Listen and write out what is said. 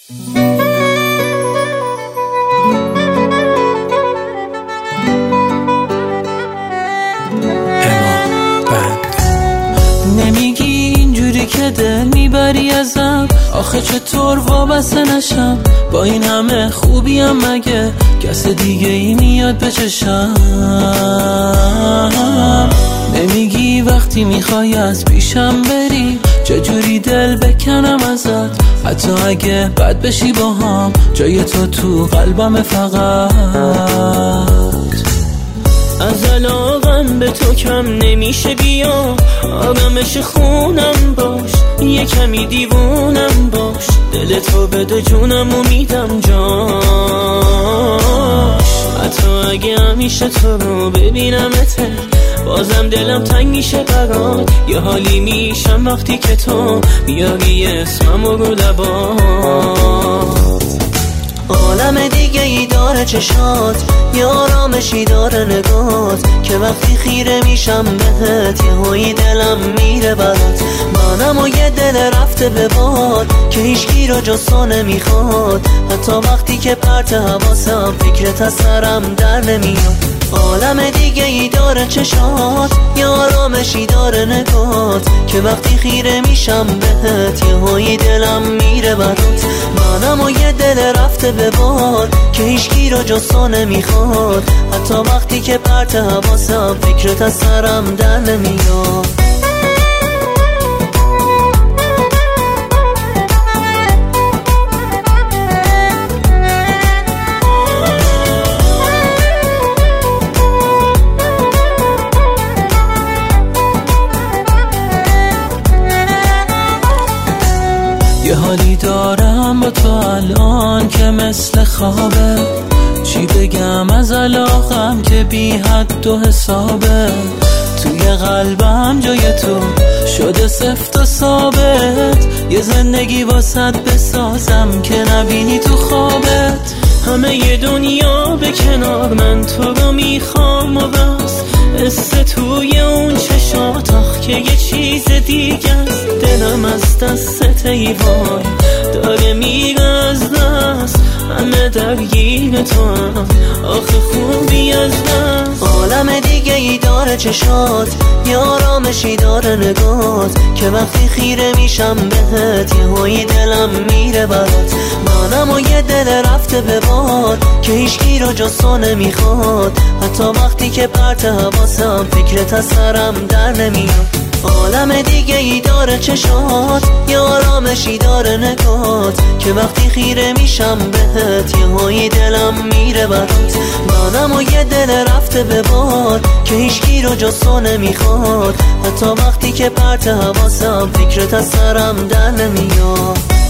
نمیگی اینجوری که دل میبری ازم، آخه چطور وابسته نشم؟ با این همه خوبیم مگه کس دیگه ای میاد به چشم؟ نمیگی وقتی میخوای از پیشم بری چجوری دل بکنم ازت؟ حتی اگه بد بشی با هم جای تو قلبم فقط. از علاقم به تو کم نمیشه، بیا آرامش خونم باش، یه کمی دیوونم باش، دل تو بده جونم و میدم جاش. حتی اگه همیشه تو رو ببینمت بازم دلم تنگ میشه برات، یه حالی میشم وقتی که تو بیاری اسمم رو لبات. عالم دیگه ای داره چشات، یه آرامشی داره نگات، که وقتی خیره میشم بهت یه هایی دلم میره برات. منم و یه دل رفته به باد که هیچکی رو جز تو نمیخواد، حتی وقتی که پرت حواسم فکرت از سرم در نمیاد. عالم دیگه ای داره چشات، یه آرامشی داره نگات، که وقتی خیره میشم بهت یه هایی دلم میره برات. منم و یه دل رفته به باد که هیچکی رو جز تو نمیخواد، حتی وقتی که پرت حواسم فکرت از سرم در نمیاد. یه حالی دارم با تو الان که مثل خوابه، چی بگم از علاقم که بی حد و حسابه. توی قلبم جای تو شده سفت و ثابت، یه زندگی واسط بسازم که نبینی تو خوابت. همه ی دنیا به کنار من تو رو میخوام و بس، قصه توی اون چشات آخ که یه چیز دیگه است. دلم از دست ای وای داره میره از دست، همه درگیر تو هم آخه خوبی از دست. عالم دیگه ای داره چشات، یه آرامشی داره نگات، که وقتی خیره میشم بهت یه هایی دلم میره برات. منم و یه دل رفته به باد که هیچکی رو جز تو نمیخواد، حتی وقتی که پرت حواسم فکرت از سرم در نمیاد. عالم دیگه ای داره چشات، یه آرامشی داره نگات، که وقتی خیره میشم بهت یه هایی دلم میره برات. منم و یه دل رفته به باد که هیچکی رو جز تو نمیخواد، حتی وقتی که پرت حواسم فکرت از سرم در نمیاد.